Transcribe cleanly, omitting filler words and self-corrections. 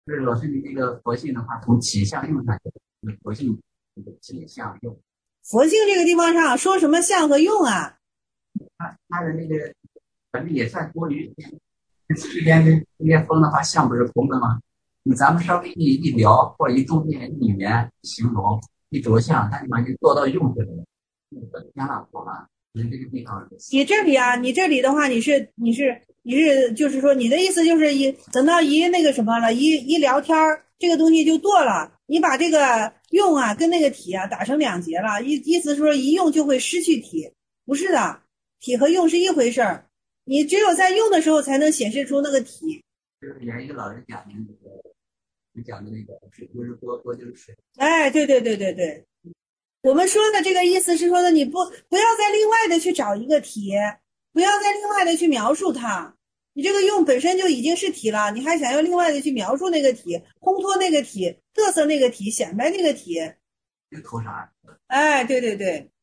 就是老师，你这个佛性的话，从体相用上讲，佛性这个体相用， 佛性这个地方上说什么相和用啊？ 它的那个反正也算多余。这边跟这边风的话，相不是空的吗？咱们稍微一聊或者一动念、一语言、一形容、一着相，它立马就做到用去了。那个天了好了，人这个地方你这里啊，你这里的话，你是，就是说你的意思就是等到那个什么了，一聊天这个东西就剁了。你把这个用啊跟那个体啊打成两截了，意思是说一用就会失去体，不是的，体和用是一回事儿，你只有在用的时候才能显示出那个体。 就是原一个老人讲的那个，就讲的那个水就是多，多就是水。 哎，对对对对对，我们说的这个意思是说的，你不要再另外的去找一个题，不要再另外的去描述它。你这个用本身就已经是题了，你还想要另外的去描述那个题，烘托那个题，嘚瑟那个题，显摆那个题。 这个图啥？ 哎，对对对，